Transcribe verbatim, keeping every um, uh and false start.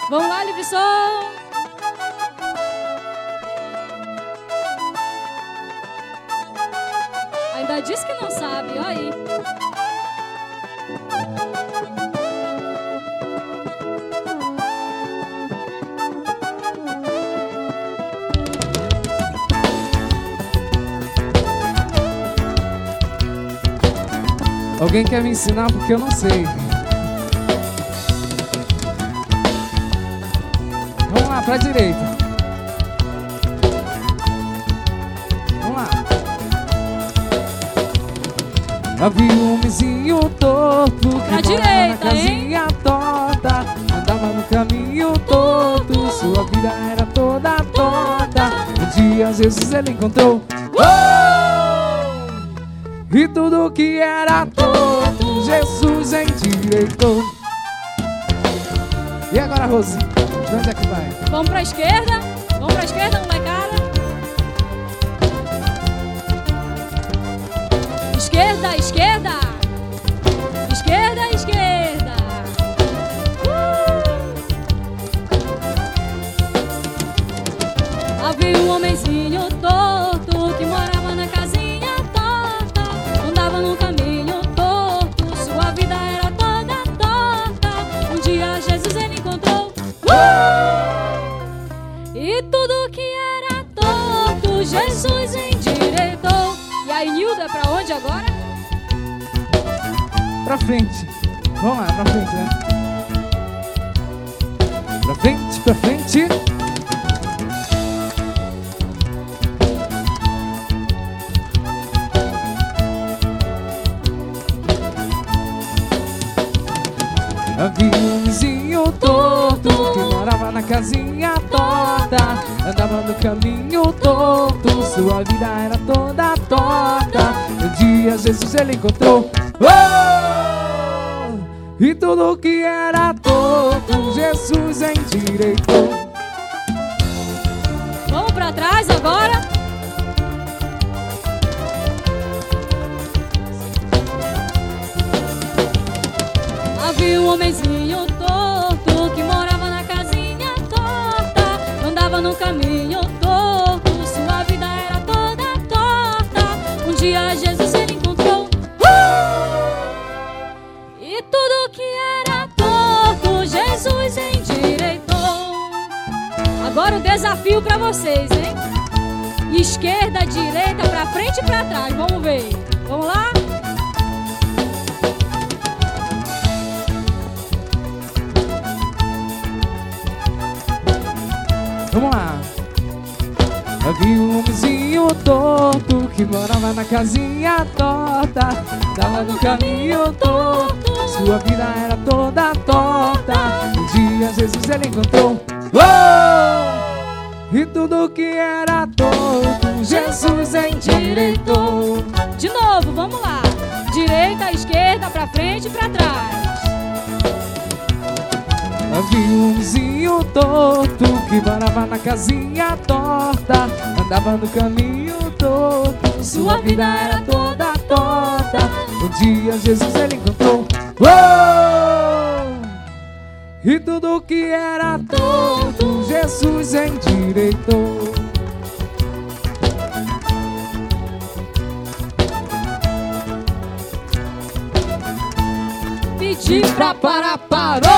Vamos lá, livre som. Ainda disse que não sabe, olha aí. Alguém quer me ensinar porque eu não sei. Vamos lá, pra direita. Vamos lá. Havia um homenzinho torto que pra morava direita, na casinha hein? torta. Andava no caminho torto, sua vida era toda torta. Um dia Jesus ele encontrou e tudo que era torto, Jesus endireitou. E agora, Rose, de onde é que vai? Vamos pra esquerda, vamos pra esquerda, molecada. Esquerda, esquerda. Esquerda, esquerda. uh! Havia um homenzinho torto que morava na casinha torta. Andava no caminho torto, sua vida era toda torta. Um dia Jesus ele encontrou uh! e tudo que era torto, Jesus endireitou. E aí, Nilda, é pra onde agora? Pra frente. Vamos lá, pra frente, né? Pra frente, pra frente. Havia um vizinho torto que morava na casinha torta. Andava no caminho torto, sua vida era toda torta. Um dia Jesus ele encontrou oh! e tudo que era torto, Jesus endireitou. Vamos pra trás agora. Havia um homenzinho torto que morava na casinha torta. Andava no caminho torto, sua vida era toda torta. Um dia Jesus ele encontrou uh! e tudo que era torto, Jesus endireitou. Agora um desafio pra vocês, hein? Esquerda, direita, pra frente e pra trás. Vamos ver. Vamos lá? Vamos lá. Havia um homenzinho torto que morava na casinha torta. Tava no caminho torto, sua vida era toda torta. Um dia Jesus ele encontrou oh! e tudo que era torto, Jesus endireitou. De novo, vamos lá. Direita, esquerda, pra frente e pra trás. Havia um vizinho torto que morava na casinha torta. Andava no caminho torto, sua vida era toda torta. Um dia Jesus ele encontrou oh! e tudo que era torto, Jesus endireitou. Pedi pra parar, parou!